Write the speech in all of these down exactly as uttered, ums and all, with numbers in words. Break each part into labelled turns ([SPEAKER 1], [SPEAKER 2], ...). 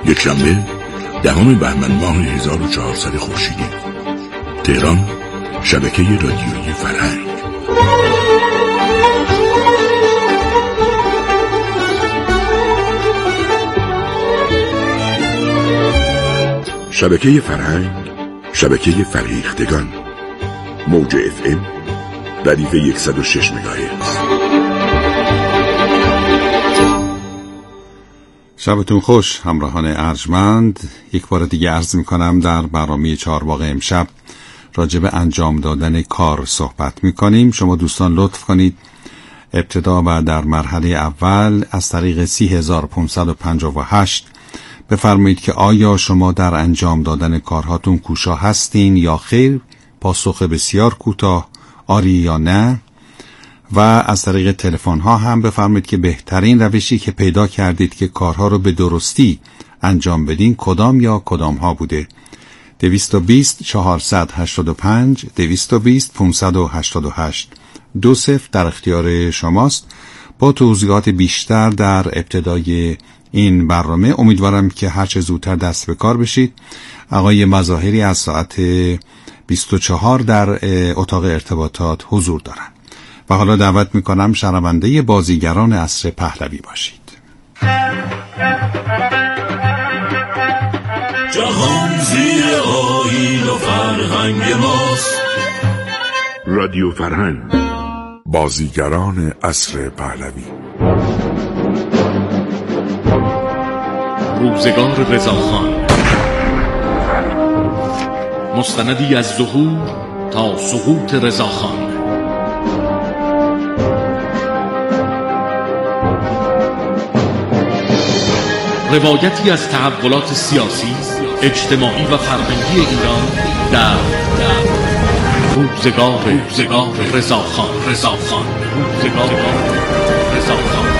[SPEAKER 1] یکشنبه دهم بهمن ماه هزار و چهارصد خورشیدی، تهران، شبکه رادیویی فرهنگ. شبکه فرهنگ، شبکه فریختگان، موج اف ام، ردیف صد و شش مگاهرتز.
[SPEAKER 2] شبتون خوش همراهان ارجمند. یک بار دیگه عرض میکنم در برنامه چهارباغ امشب راجع به انجام دادن کار صحبت میکنیم. شما دوستان لطف کنید ابتدا و در مرحله اول از طریق سی هزار و پانصد و پنجاه و هشت بفرمایید که آیا شما در انجام دادن کارهاتون کوشا هستین یا خیر؟ پاسخ بسیار کوتاه آری یا نه. و از طریق تلفن ها هم بفرمایید که بهترین روشی که پیدا کردید که کارها رو به درستی انجام بدین کدام یا کدام ها بوده. دویست و بیست چهارصد و هشتاد و پنج دویست و بیست پانصد و هشتاد و هشت دو صفر در اختیار شماست. با توضیحات بیشتر در ابتدای این برنامه امیدوارم که هرچه زودتر دست به کار بشید. آقای مظاهری از ساعت بیست و چهار در اتاق ارتباطات حضور دارند. و حالا دعوت میکنم شنونده بازیگران عصر پهلوی باشید.
[SPEAKER 3] جهان زیر آیین و فرهنگ ماست.
[SPEAKER 1] رادیو فرهنگ، بازیگران عصر پهلوی.
[SPEAKER 4] روزگار رضاخان، مستندی از ظهور تا سقوط رضاخان. روایتی از تحولات سیاسی، اجتماعی و فرهنگی ایران در روزگار روزگار رضاخان رضاخان روزگار رضاخان.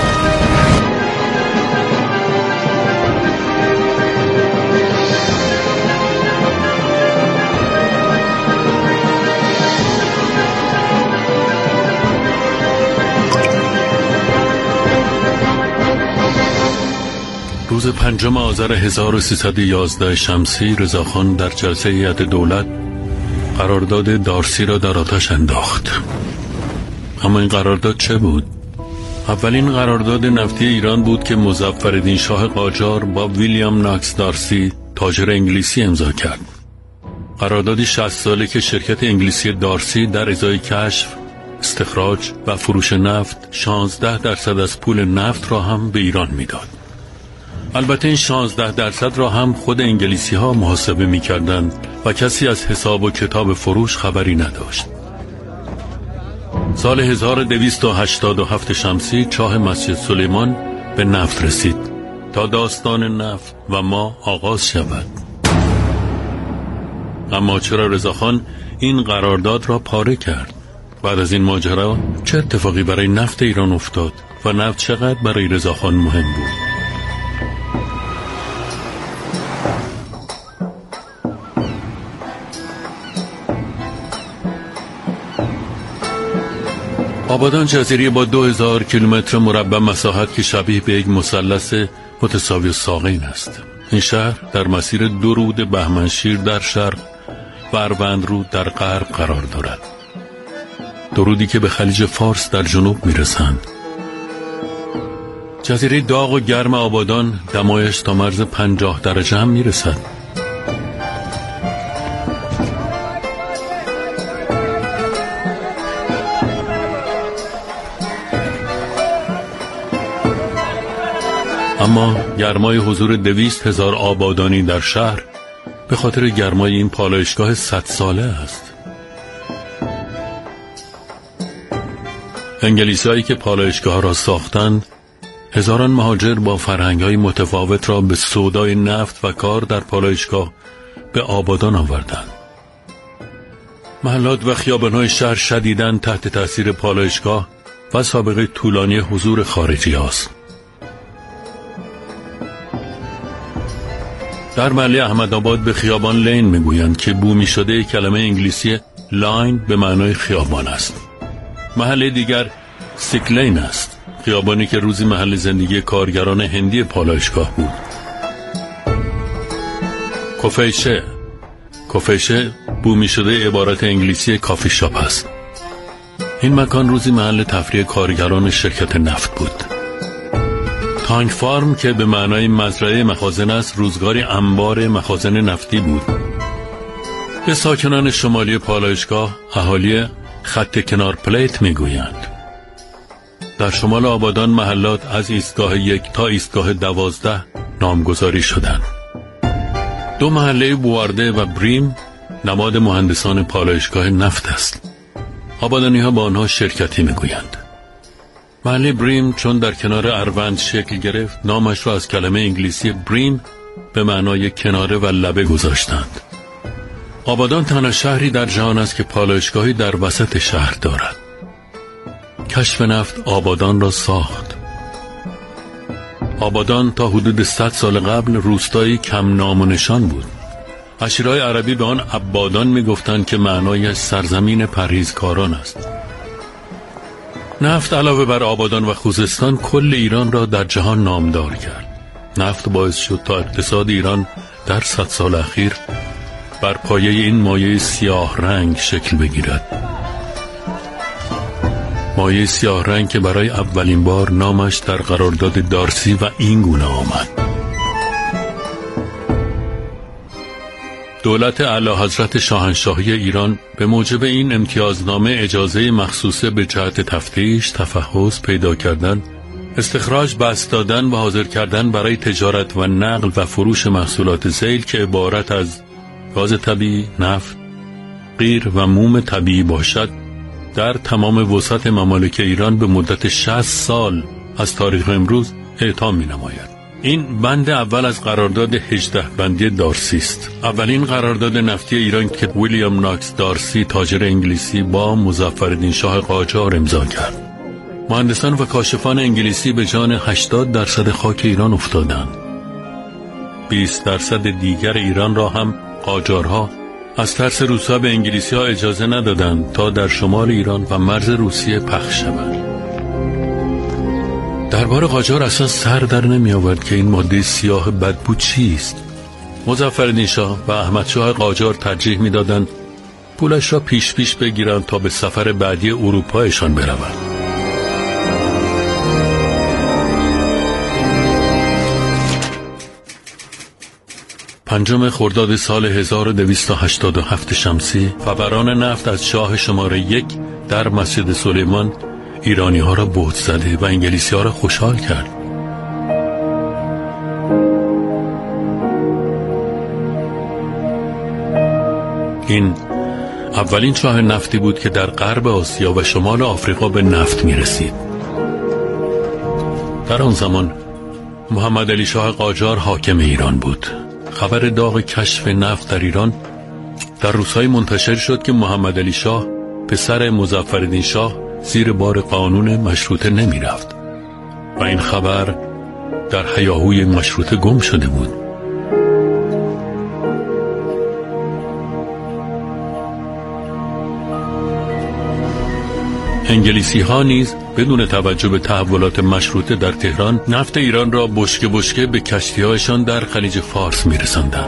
[SPEAKER 5] روز پنجم آذر هزار و سیصد و یازده شمسی رضاخان در جلسه هیئت دولت قرارداد دارسی را در آتش انداخت. اما این قرارداد چه بود؟ اولین قرارداد نفتی ایران بود که مظفرالدین شاه قاجار با ویلیام ناکس دارسی تاجر انگلیسی امضا کرد. قراردادی شصت ساله که شرکت انگلیسی دارسی در ازای کشف، استخراج و فروش نفت شانزده درصد از پول نفت را هم به ایران میداد. البته این شانزده درصد را هم خود انگلیسی ها محاسبه می کردند و کسی از حساب و کتاب فروش خبری نداشت. سال هزار و دویست و هشتاد و هفت شمسی چاه مسجد سلیمان به نفت رسید تا داستان نفت و ما آغاز شود. اما چرا رضاخان این قرارداد را پاره کرد؟ بعد از این ماجرا چه اتفاقی برای نفت ایران افتاد و نفت چقدر برای رضاخان مهم بود؟ آبادان جزیره با دو هزار کیلومتر مربع مساحت که شبیه به یک مثلث متساوی الساقین است. این شهر در مسیر دو رود بهمنشیر در شرق و اروندرود در غرب قرار دارد. دو رودی که به خلیج فارس در جنوب میرسند. جزیره داغ و گرم آبادان دمایش تا مرز پنجاه درجه هم میرسد. اما گرمای حضور دویست هزار آبادانی در شهر به خاطر گرمای این پالایشگاه صد ساله است. انگلیسی هایی که پالایشگاه را ساختند هزاران مهاجر با فرهنگ های متفاوت را به سودای نفت و کار در پالایشگاه به آبادان آوردند. محلات و خیابان‌های شهر شدیداً تحت تأثیر پالایشگاه و سابقه طولانی حضور خارجی هاست. در محله احمدآباد به خیابان لین میگویند که بومی شده کلمه انگلیسی لاین به معنای خیابان است. محله دیگر سیکلین است، خیابانی که روزی محل زندگی کارگران هندی پالایشگاه بود. کفیشه کفیشه بومی شده عبارت انگلیسی کافی شاپ است. این مکان روزی محل تفریح کارگران شرکت نفت بود. تانک فارم که به معنای مزرعه مخازن است، روزگاری انبار مخازن نفتی بود. به ساکنان شمالی پالایشگاه اهالی خط کنار پلیت میگویند. در شمال آبادان محلات از ایستگاه یک تا ایستگاه دوازده نامگذاری شدند. دو محله بوارده و بریم نماد مهندسان پالایشگاه نفت است. آبادانی ها با آنها شرکتی میگویند. محله بریم چون در کنار اروند شکل گرفت، نامش را از کلمه انگلیسی بریم به معنای کناره و لبه گذاشتند. آبادان تنها شهری در جهان است که پالایشگاهی در وسط شهر دارد. کشف نفت آبادان را ساخت. آبادان تا حدود صد سال قبل روستایی کم نام و نشان بود. اشیرهای عربی به آن عبادان می گفتند که معنایش سرزمین پرهیزکاران است. نفت علاوه بر آبادان و خوزستان کل ایران را در جهان نامدار کرد. نفت باعث شد تا اقتصاد ایران در صد سال اخیر بر پایه این مایع سیاه رنگ شکل بگیرد. مایع سیاه رنگ که برای اولین بار نامش در قرارداد دارسی و این گونه آمد. دولت اعلیحضرت شاهنشاهی ایران به موجب این امتیازنامه اجازه مخصوصه به جهت تفتیش، تفحص، پیدا کردن، استخراج، بست دادن و حاضر کردن برای تجارت و نقل و فروش محصولات ذیل که عبارت از گاز طبیعی، نفت، قیر و موم طبیعی باشد، در تمام وسعت ممالک ایران به مدت شصت سال از تاریخ امروز اعطا می نماید. این بند اول از قرارداد هجده بندی دارسی است. اولین قرارداد نفتی ایران که ویلیام ناکس دارسی تاجر انگلیسی با مظفرالدین شاه قاجار امضا کرد. مهندسان و کاشفان انگلیسی به جان هشتاد درصد خاک ایران افتادند. بیست درصد دیگر ایران را هم قاجارها از ترس روس‌ها به انگلیسی‌ها اجازه ندادند تا در شمال ایران و مرز روسیه پخش شوند. دربار قاجار اصلا سر در نمی آورد که این ماده سیاه بدبو چیست. مظفرالدین شاه و احمد شاه قاجار ترجیح می دادند پولش را پیش پیش بگیرند تا به سفر بعدی اروپایشان بروند. پنجم خرداد سال هزار و دویست و هشتاد و هفت شمسی فوران نفت از شاه شماره یک در مسجد سلیمان ایرانی ها را بهت زده و انگلیسی ها را خوشحال کرد. این اولین شاه نفتی بود که در غرب آسیا و شمال آفریقا به نفت می رسید. در آن زمان محمد علی شاه قاجار حاکم ایران بود. خبر داغ کشف نفت در ایران در روزهای منتشر شد که محمد علی شاه پسر مظفرالدین شاه زیر بار قانون مشروطه نمی رفت و این خبر در هیاهوی مشروطه گم شده بود. انگلیسی ها نیز بدون توجه به تحولات مشروطه در تهران نفت ایران را بشکه بشکه به کشتی هایشان در خلیج فارس می رسندند.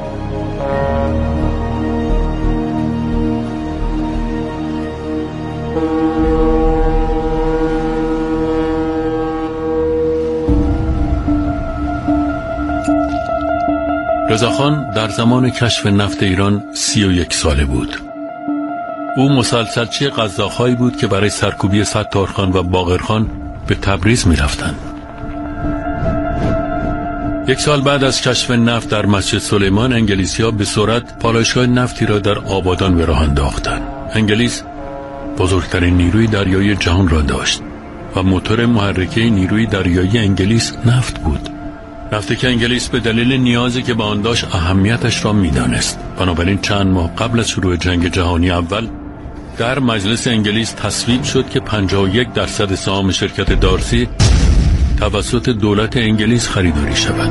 [SPEAKER 5] رضاخان در زمان کشف نفت ایران سی و یک ساله بود. او مسلسلچی قزاق‌هایی بود که برای سرکوبی ستارخان و باقرخان به تبریز می رفتند. یک سال بعد از کشف نفت در مسجد سلیمان انگلیسی ها به سرعت پالایشگاه نفتی را در آبادان به راه انداختند. انگلیس بزرگترین نیروی دریایی جهان را داشت و موتور محرکه نیروی دریایی انگلیس نفت بود. نفتی که انگلیس به دلیل نیازی که به آن داشت اهمیتش را می دانست. بنابراین چند ماه قبل از شروع جنگ جهانی اول در مجلس انگلیس تصویب شد که پنجاه و یک درصد سهام شرکت دارسی توسط دولت انگلیس خریداری شود.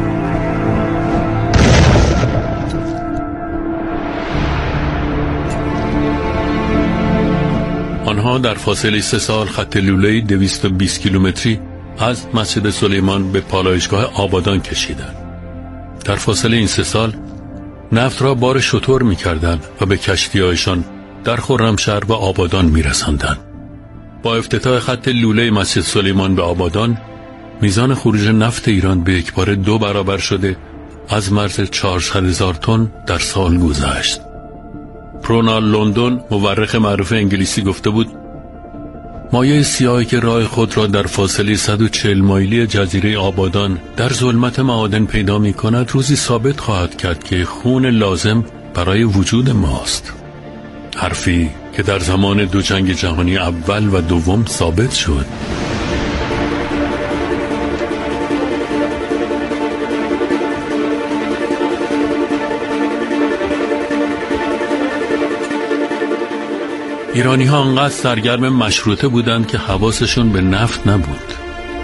[SPEAKER 5] آنها در فاصله سه سال خط لوله‌ای دویست و بیست کیلومتری از مسجد سلیمان به پالایشگاه آبادان کشیدند. در فاصله این سه سال نفت را بار شتر می‌کردند و به کشتی‌هایشان در خرمشهر و آبادان می‌رساندند. با افتتاح خط لوله مسجد سلیمان به آبادان، میزان خروج نفت ایران به یک بار دو برابر شده از مرز چهارصد هزار تن در سال گذشت. پرونال لندن، مورخ معروف انگلیسی، گفته بود مایع سیاهی که راه خود را در فاصله صد و چهل مایلی جزیره آبادان در ظلمت معادن پیدا می کند، روزی ثابت خواهد کرد که خون لازم برای وجود ماست. حرفی که در زمان دو جنگ جهانی اول و دوم ثابت شد. ایرانی ها انقدر سرگرم مشروطه بودند که حواسشون به نفت نبود.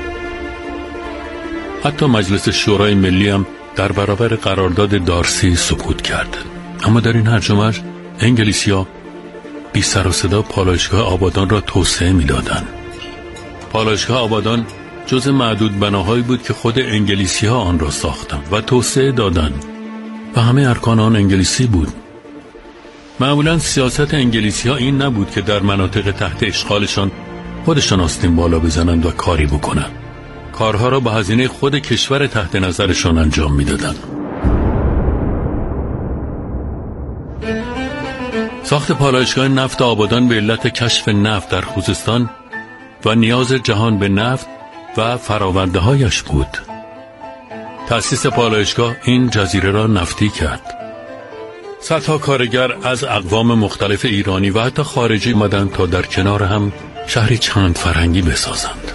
[SPEAKER 5] حتی مجلس شورای ملی هم در برابر قرارداد دارسی سکوت کرد. اما در این هرج و مرج انگلیسی ها بی سر و صدا پالایشگاه آبادان را توسعه می دادن. پالایشگاه آبادان جز معدود بناهایی بود که خود انگلیسی ها آن را ساختند و توسعه دادند و همه ارکان آن انگلیسی بود. معمولا سیاست انگلیسی ها این نبود که در مناطق تحت اشغالشان خودشان آستین بالا بزنند و کاری بکنند. کارها را با هزینه خود کشور تحت نظرشان انجام میدادند. ساخت پالایشگاه نفت آبادان به علت کشف نفت در خوزستان و نیاز جهان به نفت و فراورده هایش بود. تأسیس پالایشگاه این جزیره را نفتی کرد. صدها کارگر از اقوام مختلف ایرانی و حتی خارجی آمدند تا در کنار هم شهری چند فرهنگی بسازند.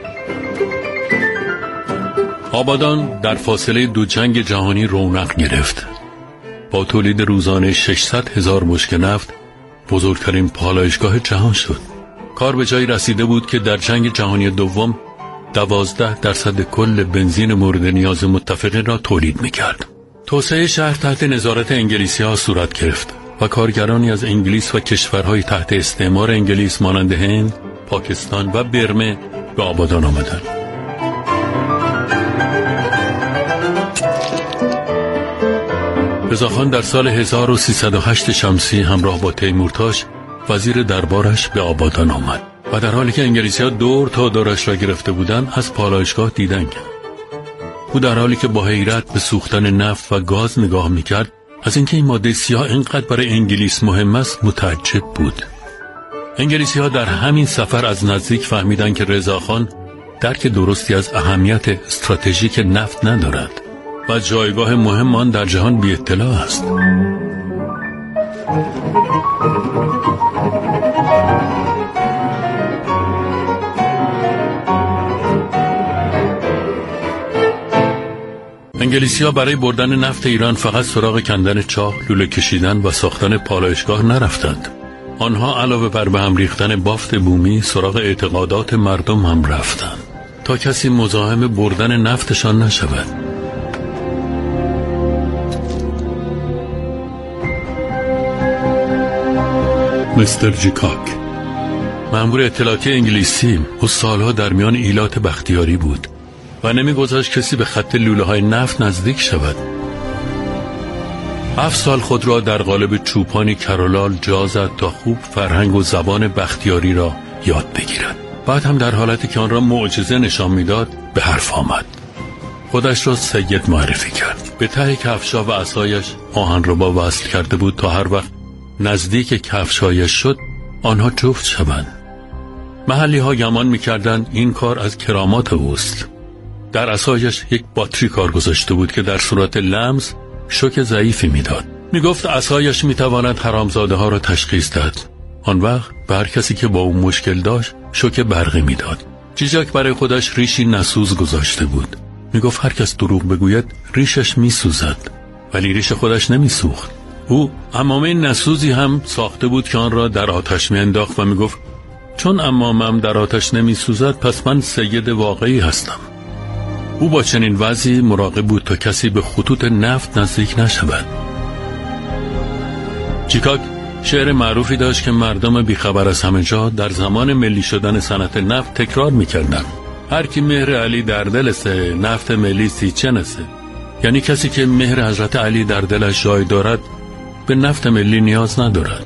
[SPEAKER 5] آبادان در فاصله دو جنگ جهانی رونق گرفت. با تولید روزانه ششصد هزار بشکه نفت بزرگترین پالایشگاه جهان شد. کار به جایی رسیده بود که در جنگ جهانی دوم دوازده درصد کل بنزین مورد نیاز متفقین را تولید می‌کرد. توسعه شهر تحت نظارت انگلیسی ها صورت گرفت و کارگرانی از انگلیس و کشورهای تحت استعمار انگلیس مانند هند، پاکستان و برمه به آبادان آمدند. رضاخان در سال هزار و سیصد و هشت شمسی همراه با تیمورتاش وزیر دربارش به آبادان آمد و در حالی که انگلیسی ها دور تا دورش را گرفته بودند از پالایشگاه دیدن کرد. او در حالی که با حیرت به سوختن نفت و گاز نگاه میکرد، از اینکه این ماده سیاه اینقدر برای انگلیس مهم است متعجب بود. انگلیسی ها در همین سفر از نزدیک فهمیدند که رضاخان درک درستی از اهمیت استراتژیک نفت ندارد و جایگاه مهم آن در جهان بی اطلاع است. انگلیسی ها برای بردن نفت ایران فقط سراغ کندن چاه، لوله کشیدن و ساختن پالایشگاه نرفتند. آنها علاوه بر به هم ریختن بافت بومی سراغ اعتقادات مردم هم رفتند تا کسی مزاحم بردن نفتشان نشود. مستر جیکاک، مأمور اطلاعاتی انگلیسی، او سالها در میان ایلات بختیاری بود و نمیگذاشت کسی به خط لوله های نفت نزدیک شود. هفت سال خود را در قالب چوپانی کرولال جا زد تا خوب فرهنگ و زبان بختیاری را یاد بگیرد. بعد هم در حالتی که آن را معجزه نشان میداد به حرف آمد. خودش را سید معرفی کرد. به ته کفشا و عصایش آهنربا وصل کرده بود تا هر وقت نزدیک کفشایش شد آنها جفت شوند. محلی ها گمان میکردند این کار از کرامات اوست. در عصایش یک باتری کار گذاشته بود که در صورت لمس شوک ضعیفی میداد. میگفت عصایش میتواند حرامزاده ها را تشخیص داد. آن وقت به هر کسی که با او مشکل داشت شوک برقی میداد. جیجاک برای خودش ریشی نسوز گذاشته بود. میگفت هر کس دروغ بگوید ریشش میسوزد، ولی ریش خودش نمیسوخت. او عمامه نسوزی هم ساخته بود که آن را در آتش میانداخت و میگفت چون عمامم در آتش نمیسوزد پس من سید واقعی هستم. او با چنین وضعی مراقب بود تا کسی به خطوط نفت نزدیک نشود. جیکاک شعر معروفی داشت که مردم بیخبر از همه جا در زمان ملی شدن صنعت نفت تکرار میکردند: هر کی مهر علی در دل سه، نفت ملی سی چنسه. یعنی کسی که مهر حضرت علی در دلش جای دارد به نفت ملی نیاز ندارد.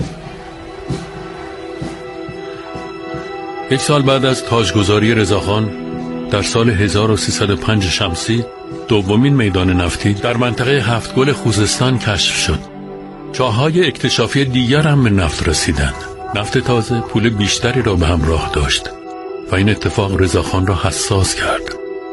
[SPEAKER 5] یک سال بعد از تاجگذاری رضاخان در سال هزار و سیصد و پنج شمسی دومین میدان نفتی در منطقه هفت گل خوزستان کشف شد. چاه‌های اکتشافی دیگر هم به نفت رسیدند. نفت تازه پول بیشتری را به همراه داشت و این اتفاق رضاخان را حساس کرد.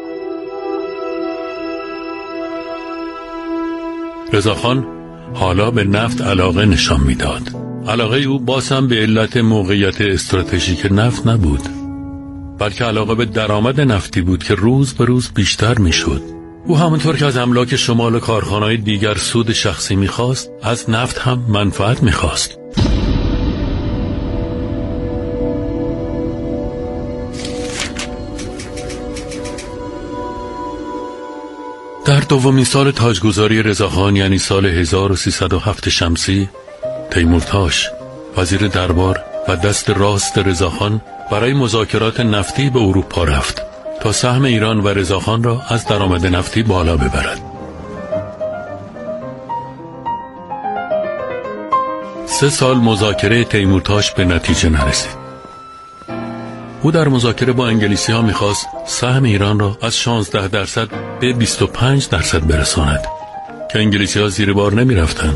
[SPEAKER 5] رضاخان حالا به نفت علاقه نشان میداد. علاقه او باز هم به علت موقعیت استراتژیک نفت نبود، بلکه علاقه به درآمد نفتی بود که روز به روز بیشتر میشد. او همونطور که از املاک شمال کارخانه‌های دیگر سود شخصی میخواست، از نفت هم منفعت میخواست. در دومین سال تاجگذاری رضاخان یعنی سال هزار و سیصد و هفت شمسی، تیمورتاش وزیر دربار و دست راست رضاخان برای مذاکرات نفتی به اروپا رفت تا سهم ایران و رضاخان را از درآمد نفتی بالا ببرد. سه سال مذاکره تیمورتاش به نتیجه نرسید. او در مذاکره با انگلیسی ها میخواست سهم ایران را از شانزده درصد به بیست و پنج درصد برساند که انگلیسی ها زیر بار نمی رفتن.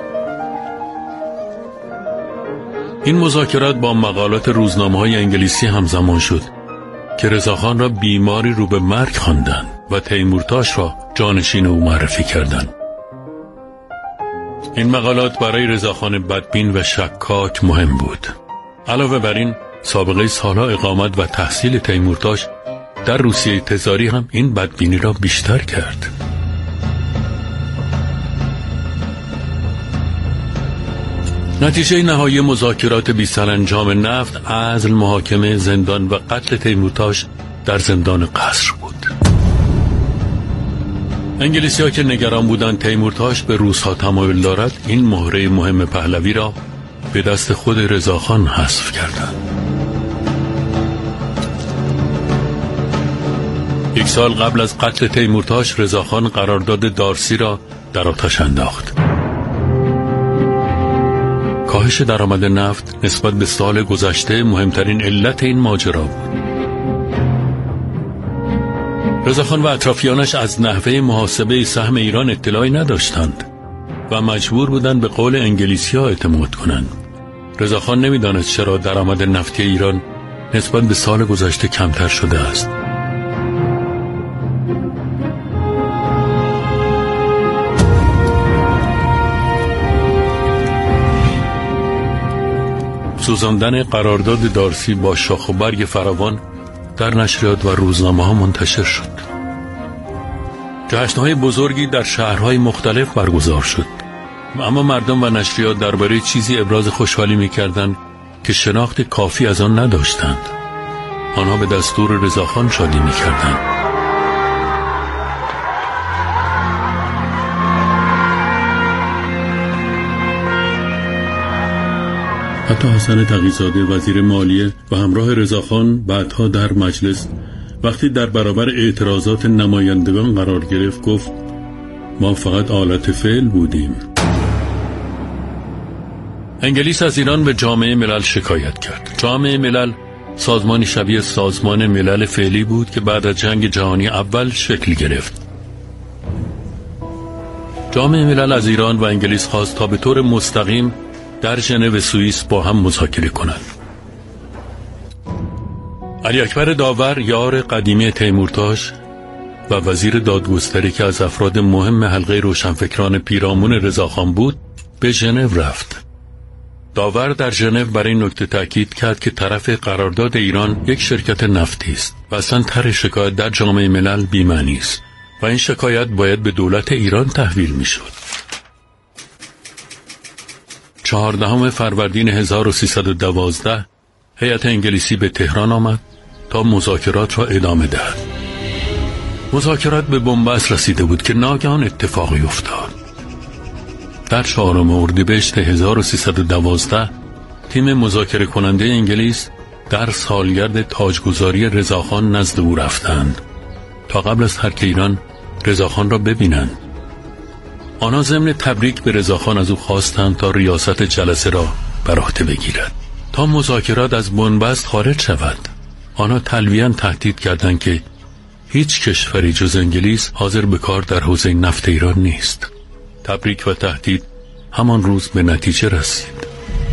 [SPEAKER 5] این مذاکرات با مقالات روزنامه های انگلیسی همزمان شد که رضاخان را بیماری رو به مرگ خواندند و تیمورتاش را جانشین او معرفی کردند. این مقالات برای رضاخان بدبین و شکاک مهم بود. علاوه بر این، سابقه سالها اقامت و تحصیل تیمورتاش در روسیه تزاری هم این بدبینی را بیشتر کرد. نتیجه نهایی مذاکرات بی سرانجام نفت، عزل، محاکمه، زندان و قتل تیمورتاش در زندان قصر بود. انگلیسی ها که نگران بودند تیمورتاش به روس‌ها تمایل دارد، این مهره مهم پهلوی را به دست خود رضاخان حذف کردند. یک سال قبل از قتل تیمورتاش، رضاخان قرارداد دارسی را در آتش انداخت. کاهش درآمد نفت نسبت به سال گذشته مهمترین علت این ماجرا بود. رضاخان و اطرافیانش از نحوه محاسبه سهم ایران اطلاعی نداشتند و مجبور بودند به قول انگلیسی‌ها اعتماد کنند. رضاخان نمی‌دانست چرا درآمد نفتی ایران نسبت به سال گذشته کمتر شده است. سوزاندن قرارداد دارسی با شاخ و برگ فراوان در نشریات و روزنامه ها منتشر شد. جشن‌های بزرگی در شهرهای مختلف برگزار شد، اما مردم و نشریات درباره چیزی ابراز خوشحالی می‌کردند که شناخت کافی از آن نداشتند. آنها به دستور رضاخان شادی می‌کردند. حتی حسن تقی‌زاده وزیر مالیه و همراه رضاخان بعدها در مجلس وقتی در برابر اعتراضات نمایندگان قرار گرفت گفت ما فقط آلت فعل بودیم. انگلیس از ایران به جامعه ملل شکایت کرد. جامعه ملل سازمانی شبیه سازمان ملل فعلی بود که بعد از جنگ جهانی اول شکل گرفت. جامعه ملل از ایران و انگلیس خواست تا به طور مستقیم در ژنو سوئیس با هم مذاکره کنند. علی اکبر داور، یار قدیمی تیمورتاش و وزیر دادگستری که از افراد مهم حلقه روشنفکران پیرامون رضاخان بود، به ژنو رفت. داور در ژنو برای این نکته تاکید کرد که طرف قرارداد ایران یک شرکت نفتی است و اصلا طرح شکایت در جامعه ملل بی‌معنی است و این شکایت باید به دولت ایران تحویل می‌شد. چهاردهم فروردین هزار و سیصد و دوازده هیئت انگلیسی به تهران آمد تا مذاکرات را ادامه دهد. مذاکرات به بنبست رسیده بود که ناگهان اتفاقی افتاد. در چهارم اردیبهشت هزار و سیصد و دوازده تیم مذاکره کننده انگلیس در سالگرد تاجگذاری رضاخان نزد او رفتند تا قبل از ترک ایران رضاخان را ببینند. آنها ضمن تبریک به رضاخان از او خواستند تا ریاست جلسه را بر عهده بگیرد تا مذاکرات از بنبست خارج شود. آنها تلویحاً تهدید کردند که هیچ کشوری جز انگلیس حاضر به کار در حوزه نفت ایران نیست. تبریک و تهدید همان روز به نتیجه رسید.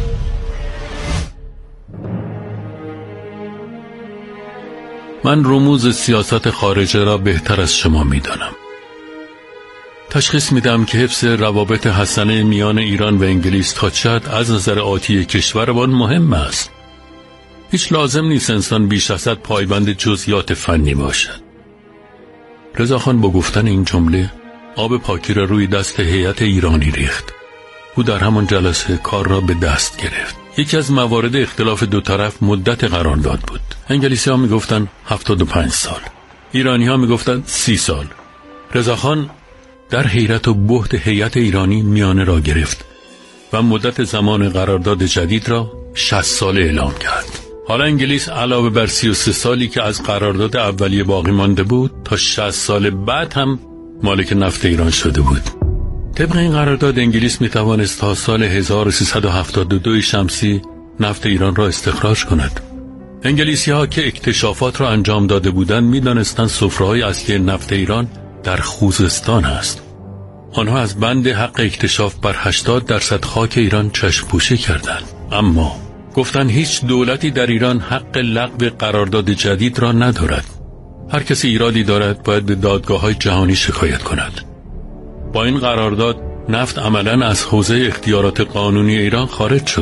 [SPEAKER 5] من رموز سیاست خارجه را بهتر از شما می‌دانم. تشخیص میدم که حفظ روابط حسنه میان ایران و انگلیس تا چه حد از نظر آتی کشورمان مهم است. هیچ لازم نیست انسان بیش از حد پایبند جزئیات فنی باشد. رضاخان با گفتن این جمله آب پاکی را روی دست هیئت ایرانی ریخت. او در همان جلسه کار را به دست گرفت. یکی از موارد اختلاف دو طرف مدت قرارداد بود. انگلیسی ها می گفتن هفتاد و پنج سال، ایرانی ها می گفتن سی سال. رضاخان در حیرت و بهت هیئت ایرانی میانه را گرفت و مدت زمان قرارداد جدید را شصت ساله اعلام کرد. حالا انگلیس علاوه بر سی و سه سالی که از قرارداد اولیه باقی مانده بود تا شصت سال بعد هم مالک نفت ایران شده بود. طبق این قرارداد انگلیس می توانست تا سال هزار و سیصد و هفتاد و دو شمسی نفت ایران را استخراج کند. انگلیسی ها که اکتشافات را انجام داده بودند می دانستند سفره‌های اصلی نفت ایران در خوزستان است. آنها از بند حق اکتشاف بر هشتاد درصد خاک ایران چشم پوشی کردند. اما گفتند هیچ دولتی در ایران حق لغو قرارداد جدید را ندارد. هر کسی ایرادی دارد باید به دادگاه‌های جهانی شکایت کند. با این قرارداد نفت عملاً از حوزه اختیارات قانونی ایران خارج شد.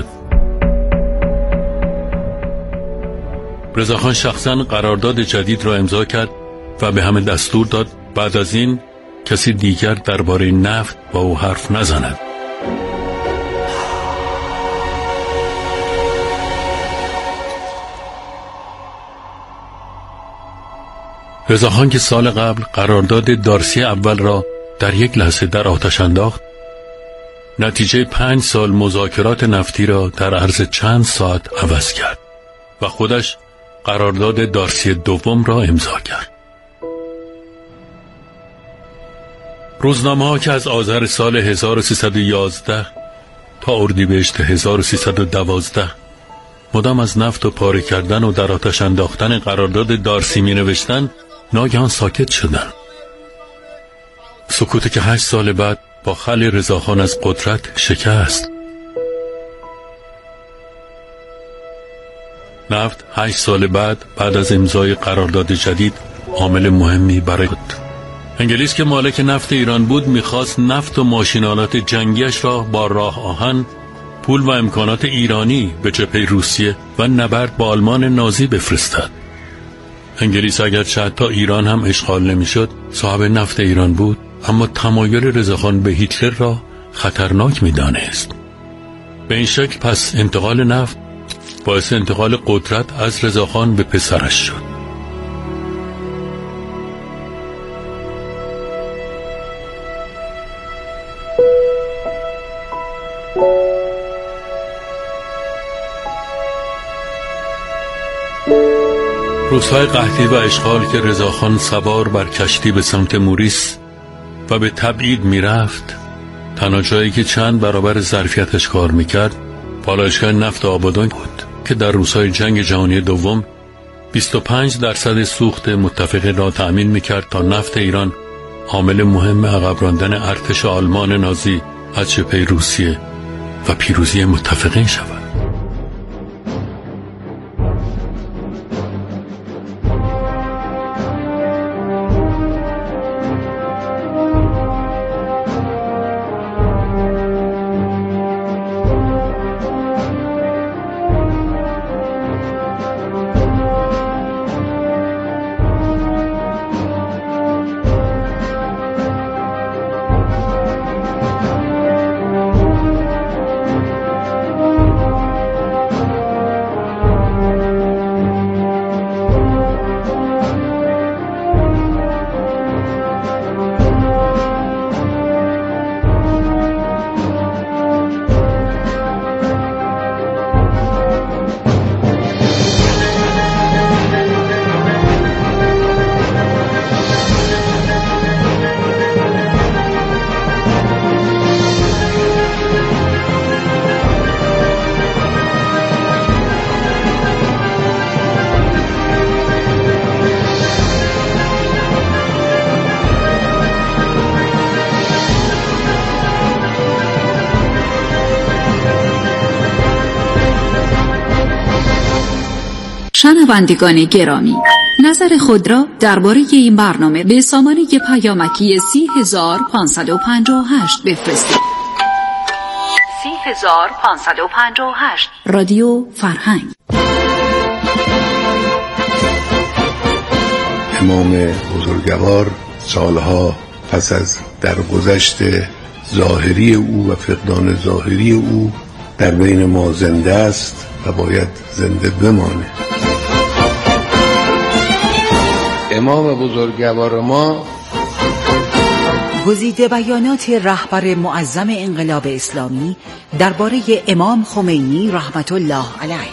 [SPEAKER 5] رضاخان شخصاً قرارداد جدید را امضا کرد و به همه دستور داد بعد از این کسی دیگر درباره نفت با او حرف نزند. رضاخان که سال قبل قرارداد دارسی اول را در یک لحظه در آتش انداخت، نتیجه پنج سال مذاکرات نفتی را در عرض چند ساعت عوض کرد و خودش قرارداد دارسی دوم را امضا کرد. روزنامه‌ها که از آذر سال هزار و سیصد و یازده تا اردیبهشت هزار و سیصد و دوازده مدام از نفت و پاره کردن و در آتش انداختن قرارداد دارسی می نوشتن، ناگهان ساکت شدند. سکوتی که هشت سال بعد با خلع رضاخان از قدرت شکست. نفت هشت سال بعد بعد از امضای قرارداد جدید عامل مهمی برای بود. انگلیس که مالک نفت ایران بود میخواست نفت و ماشینالات جنگیش را با راه آهن، پول و امکانات ایرانی به جبهه روسیه و نبرد با آلمان نازی بفرستد. انگلیس اگرچه حتی ایران هم اشغال نمیشد صاحب نفت ایران بود، اما تمایل رضاخان به هیتلر را خطرناک میدانست. به این شکل پس انتقال نفت باعث انتقال قدرت از رضاخان به پسرش شد. روزهای قحطی و اشغال که رضاخان سوار بر کشتی به سمت موریس و به تبعید می رفت، تنها جایی که چند برابر ظرفیتش کار می کرد پالایشگاه نفت آبادان بود که در روزهای جنگ جهانی دوم بیست و پنج درصد سوخت متفق را تأمین می کرد تا نفت ایران عامل مهم عقب راندن ارتش آلمان نازی از جبهه روسیه و پیروزی متفقین شود.
[SPEAKER 6] شنوندگان گرامی، نظر خود را درباره این برنامه به سامانه پیامکی سی هزار پانصد و پنجاه و هشت بفرستید. سی هزار پانصد و پنجاه و هشت رادیو فرهنگ.
[SPEAKER 7] امام بزرگوار سالها پس از درگذشت ظاهری او و فقدان ظاهری او در بین ما زنده است و باید زنده بمانه. امام بزرگوار ما
[SPEAKER 8] گزیده بیانات رهبر معظم انقلاب اسلامی درباره امام خمینی رحمت الله علیه.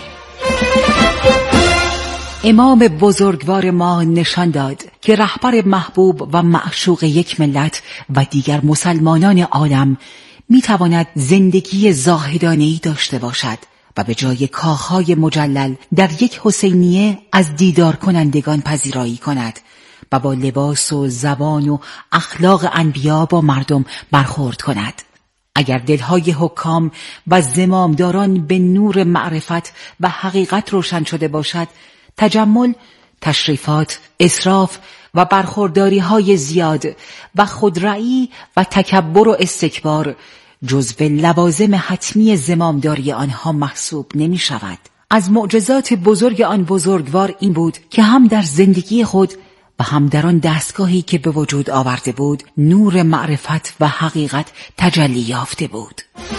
[SPEAKER 8] امام بزرگوار ما نشان داد که رهبر محبوب و معشوق یک ملت و دیگر مسلمانان عالم میتواند زندگی زاهدانه‌ای داشته باشد و به جای کاخهای مجلل در یک حسینیه از دیدار کنندگان پذیرایی کند و با لباس و زبان و اخلاق انبیا با مردم برخورد کند. اگر دلهای حکام و زمامداران به نور معرفت و حقیقت روشن شده باشد، تجمل، تشریفات، اسراف و برخورداری های زیاد و خودرأیی و تکبر و استکبار جزو لوازم حتمی زمامداری آنها محسوب نمی شود. از معجزات بزرگ آن بزرگوار این بود که هم در زندگی خود و هم در آن دستگاهی که به وجود آورده بود نور معرفت و حقیقت تجلی یافته بود.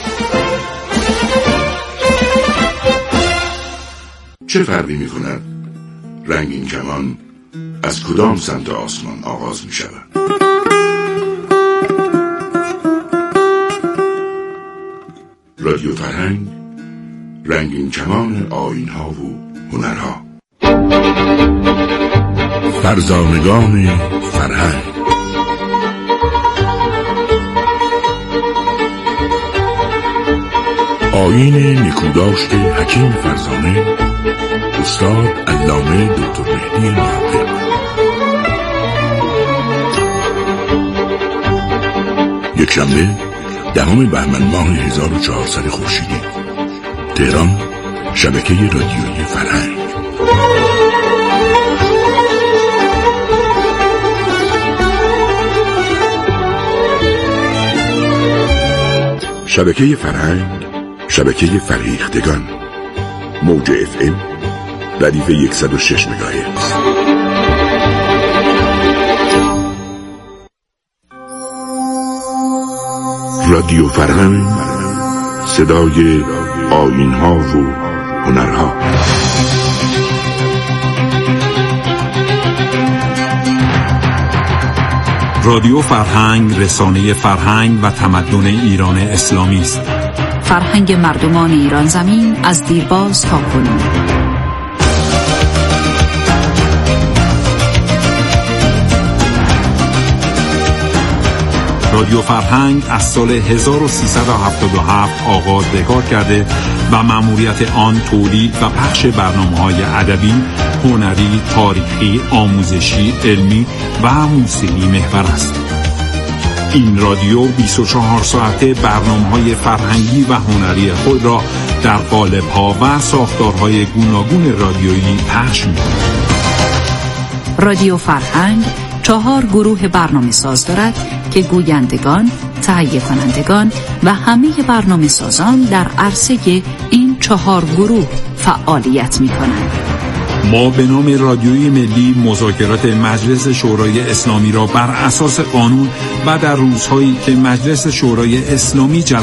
[SPEAKER 1] چه فرقی می کند رنگین کمان از کدام سمت آسمان آغاز می شود؟ رادیو فرهنگ، رنگین کمان آیین‌ها و هنرها. فرزانگان فرهنگ. آیین نیکوداشت حکیم فرزانه استاد علامه دکتر مهدی محقق. یک شنبه دهم بهمن ماه هزار و چهارصد خورشیدی، تهران، شبکه رادیویی فرهنگ. شبکه فرهنگ، شبکه فریختگان، موج اف ام، ردیف صد و شش مگاهرتز. رادیو فرهنگ، صدای آیین‌ها و هنرها.
[SPEAKER 2] رادیو فرهنگ رسانه فرهنگ و تمدن ایران اسلامی است.
[SPEAKER 6] فرهنگ مردمان ایران زمین از دیرباز تا کنون.
[SPEAKER 2] رادیو فرهنگ از سال هزار و سیصد و هفتاد و هفت آغاز به کار کرده و مأموریت آن تولید و پخش برنامه‌های ادبی، هنری، تاریخی، آموزشی، علمی و موسیقی محور است. این رادیو بیست و چهار ساعته برنامه‌های فرهنگی و هنری خود را در قالب‌ها و ساختارهای گوناگون رادیویی پخش می‌کند.
[SPEAKER 6] رادیو فرهنگ چهار گروه برنامه ساز دارد که گویندگان، تهیه کنندگان و همه برنامه سازان در عرصه این چهار گروه فعالیت می کنند.
[SPEAKER 2] ما به نام رادیوی ملی مذاکرات مجلس شورای اسلامی را بر اساس قانون و در روزهایی که مجلس شورای اسلامی